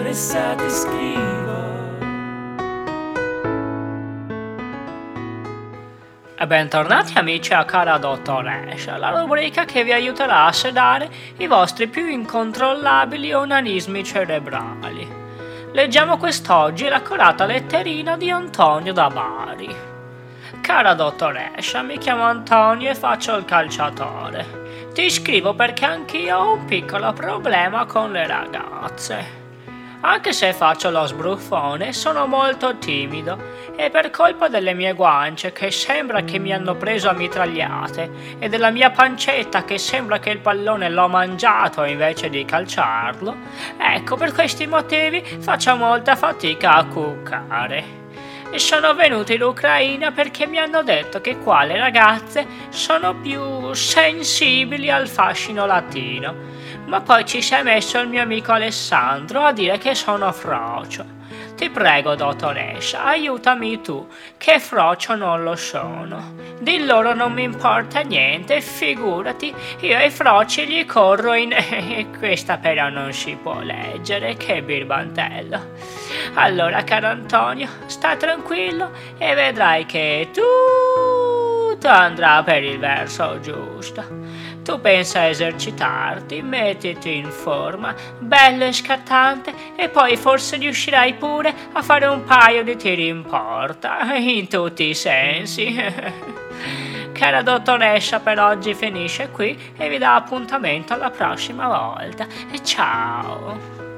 interessa ti scrivo. E bentornati amici a Cara Dottoressa, la rubrica che vi aiuterà a sedare i vostri più incontrollabili onanismi cerebrali. Leggiamo quest'oggi l'accorata letterina di Antonio da Bari. Cara dottoressa, mi chiamo Antonio e faccio il calciatore. Ti scrivo perché anch'io ho un piccolo problema con le ragazze. Anche se faccio lo sbruffone, sono molto timido e per colpa delle mie guance che sembra che mi hanno preso a mitragliate e della mia pancetta che sembra che il pallone l'ho mangiato invece di calciarlo, ecco, per questi motivi faccio molta fatica a cuccare. E sono venuto in Ucraina perché mi hanno detto che qua le ragazze sono più sensibili al fascino latino. Ma poi ci si è messo il mio amico Alessandro a dire che sono frocio. Ti prego, dottoressa, aiutami tu, che frocio non lo sono. Di loro non mi importa niente, figurati, io ai froci gli corro in... Questa però non si può leggere, che birbantello. Allora, caro Antonio, sta tranquillo e vedrai che tutto andrà per il verso giusto. Tu pensa a esercitarti, mettiti in forma, bello e scattante, e poi forse riuscirai pure a fare un paio di tiri in porta, in tutti i sensi. Cara dottoressa, per oggi finisce qui e vi dà appuntamento alla prossima volta. Ciao!